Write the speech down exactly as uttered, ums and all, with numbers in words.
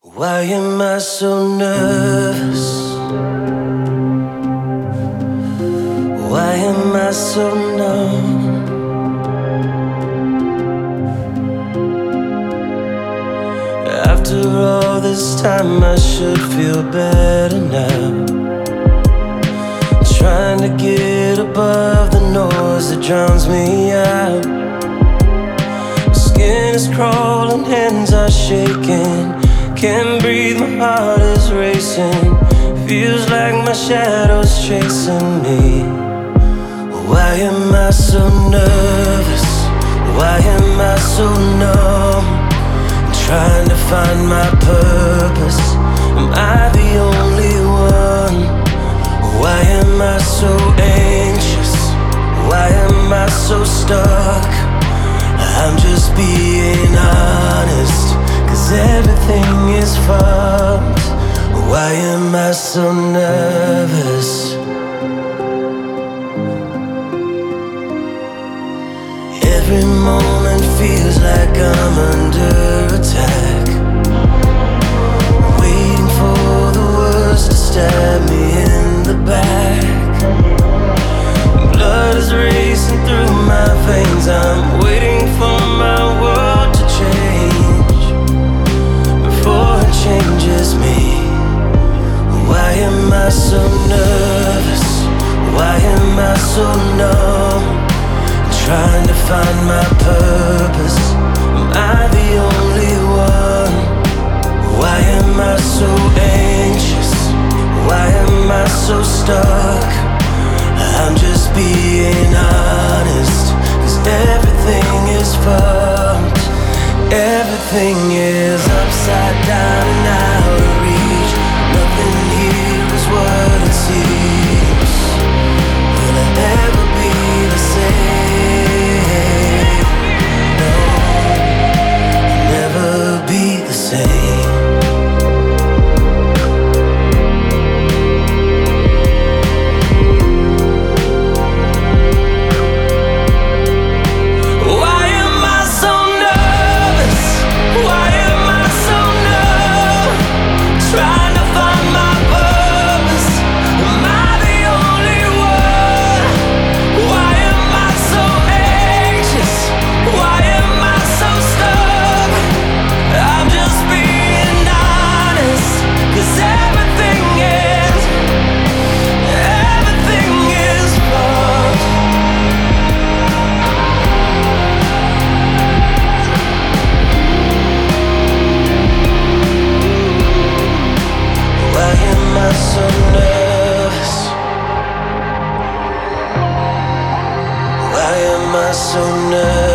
Why am I so nervous? Why am I so numb? After all this time I should feel better now. Trying to get above the noise that drowns me out. Skin is crawling, hands are shaking. Can't breathe, my heart is racing. Feels like my shadow's chasing me. Why am I so nervous? Why am I so numb? I'm trying to find my purpose. Am I the only one? Why am I so anxious? Why am I so stuck? I'm just being honest, 'cause everything is fucked. Why am I so nervous? Every moment feels like I'm under attack, waiting for the words to stab me in the back. Blood is racing through my veins. I'm waiting for my world to change before it changes me. Why am I so nervous? Why am I so numb? Trying to find my purpose. Am I the only one? Why am I so anxious? Why am I so stuck? I'm just being honest, 'cause everything is fucked. Everything is upside down and out of reach. Nothing here is what it seems. Will I ever be the same? No, I'll never be the same. So nervous. Why am I so nervous?